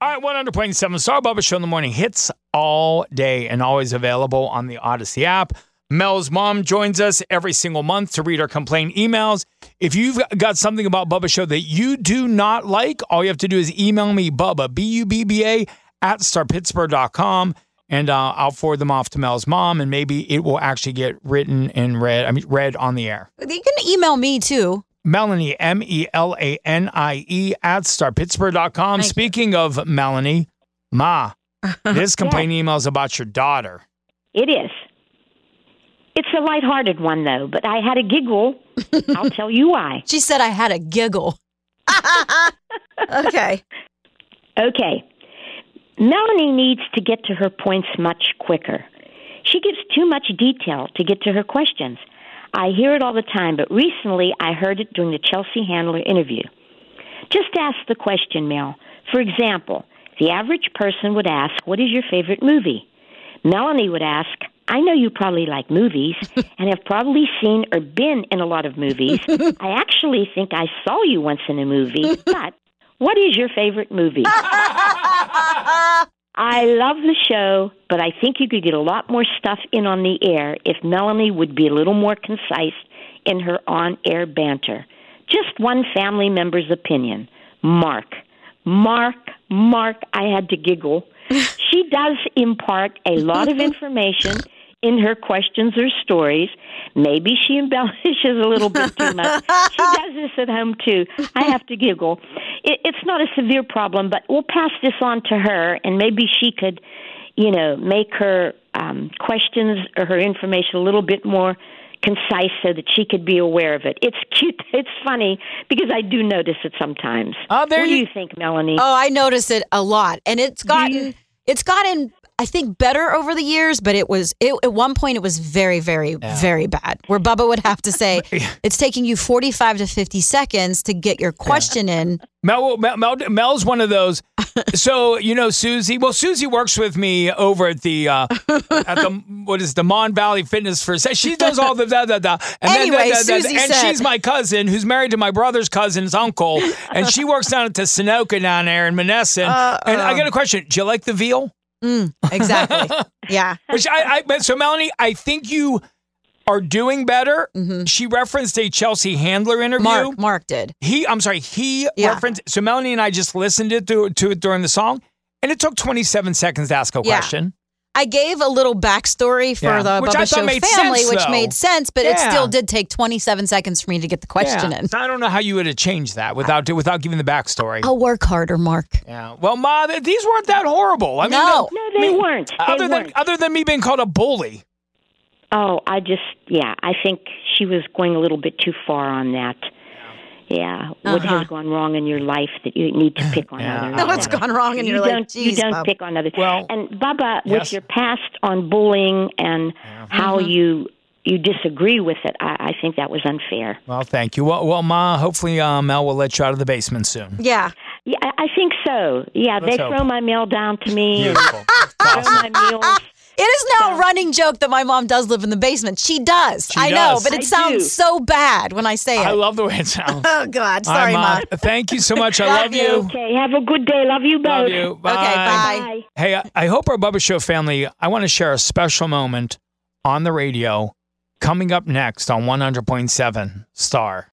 All right, 100.7 Star Bubba Show in the morning. Hits all day and always available on the Odyssey app. Mel's mom joins us every single month to read our complaint emails. If you've got something about Bubba Show that you do not like, all you have to do is email me, Bubba, B-U-B-B-A, at starpittsburgh.com, and I'll forward them off to Mel's mom, and maybe it will actually get written and read on the air. You can email me, too. Melanie, Melanie, at starpittsburgh.com. Speaking of Melanie, Ma, this complaint email is about your daughter. It is. It's a lighthearted one, though, but I had a giggle. I'll tell you why. She said I had a giggle. Okay. Okay. Melanie needs to get to her points much quicker. She gives too much detail to get to her questions. I hear it all the time, but recently I heard it during the Chelsea Handler interview. Just ask the question, Mel. For example, the average person would ask, what is your favorite movie? Melanie would ask, I know you probably like movies and have probably seen or been in a lot of movies. I actually think I saw you once in a movie, but what is your favorite movie? I love the show, but I think you could get a lot more stuff in on the air if Melanie would be a little more concise in her on-air banter. Just one family member's opinion. Mark, I had to giggle. She does impart a lot of information in her questions or stories. Maybe she embellishes a little bit too much. She does this at home, too. I have to giggle. It's not a severe problem, but we'll pass this on to her, and maybe she could, make her questions or her information a little bit more concise so that she could be aware of it. It's cute. It's funny because I do notice it sometimes. What do you think, Melanie? Oh, I notice it a lot, and it's gotten I think better over the years, but at one point it was very, very, very bad. Where Bubba would have to say, it's taking you 45 to 50 seconds to get your question in. Mel's one of those. So, Susie. Well, Susie works with me over at the Mon Valley Fitness for. She does all the da. And Susie and said, she's my cousin who's married to my brother's cousin's uncle, and she works down at the Sunoco down there in Menneson. And I got a question. Do you like the veal? Exactly. Yeah. So Melanie, I think you are doing better. Mm-hmm. She referenced a Chelsea Handler interview. Mark did. He referenced. So Melanie and I just listened to it during the song, and it took 27 seconds to ask a question. I gave a little backstory for the Bubba Show family, which made sense, but it still did take 27 seconds for me to get the question in. So I don't know how you would have changed that without giving the backstory. I'll work harder, Mark. Yeah. Well, Ma, these weren't that horrible. I mean, they weren't. Other than me being called a bully. Oh, I think she was going a little bit too far on that. Yeah, what has gone wrong in your life that you need to pick on others? What's gone wrong in your life? You don't pick on others. Well, and Bubba, with your past on bullying and how you disagree with it, I think that was unfair. Well, thank you. Well, Ma, hopefully Mel will let you out of the basement soon. Yeah. Yeah, I think so. Yeah, they throw my mail down to me. Beautiful. Throw my meals. It is now a running joke that my mom does live in the basement. She does. I know, but it sounds so bad when I say it. I love the way it sounds. Oh, God. Sorry, Mom. Thank you so much. I love you. Okay, have a good day. Love you both. Love you. Bye. Okay, bye. Hey, I hope our Bubba Show family, I want to share a special moment on the radio coming up next on 100.7 Star.